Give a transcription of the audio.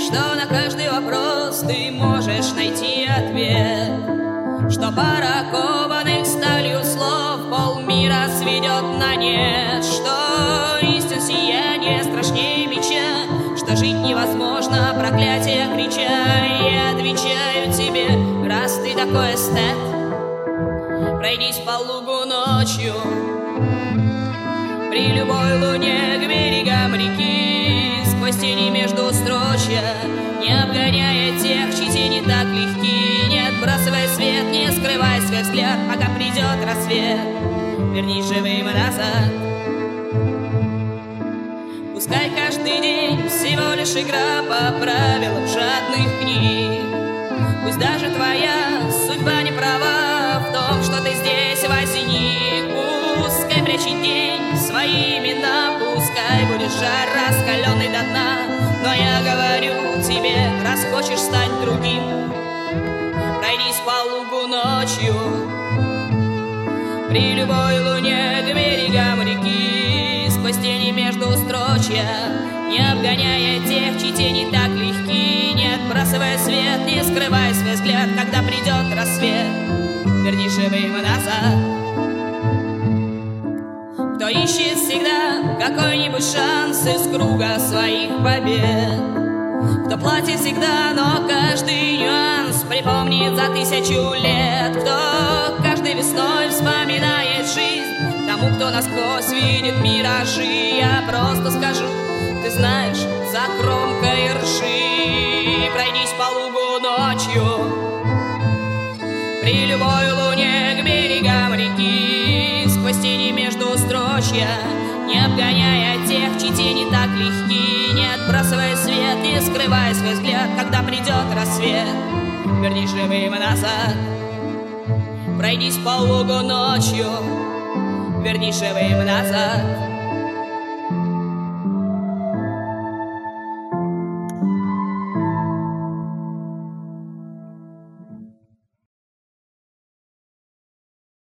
что на каждый вопрос ты можешь найти ответ, что пара кованых сталью слов полмира сведет на нет, что истин сияние страшнее меча, что жить невозможно, проклятие крича. Я отвечаю тебе, раз ты такой эстет, пройдись по лугу ночью при любой луне к берегам реки, сквозь тени между строчья, не обгоняя тех, чьи тени так легки. Не отбрасывай свет, не скрывай свой взгляд, пока придет рассвет, вернись живым назад. Пускай каждый день всего лишь игра по правилам жадных книг, пусть даже твоя судьба не права в том, что ты здесь возник. Пускай прячет день свои имена, пускай будет жар раскаленный до дна, но я говорю тебе, раз хочешь стать другим, пройдись по лугу ночью при любой луне к берегам реки, сквозь тени между строчья, не обгоняя тех, чьи тени так легки. Не отбрасывай свет, не скрывай свой взгляд, когда придет рассвет, вернись живым назад. Кто ищет всегда какой-нибудь шанс из круга своих побед, кто платит всегда, но каждый нюанс припомнит за 1000 лет, кто каждой весной вспоминает жизнь тому, кто насквозь видит миражи. Я просто скажу, ты знаешь, за кромкой ржи пройдись по лугу ночью при любой луне к берегам реки, сквозь тени между строчья, не обгоняя тех, чьи тени так легки. Не отбрасывай свет, не скрывай свой взгляд, когда придет рассвет, вернись живым назад. Пройдись по лугу ночью, вернись живым назад.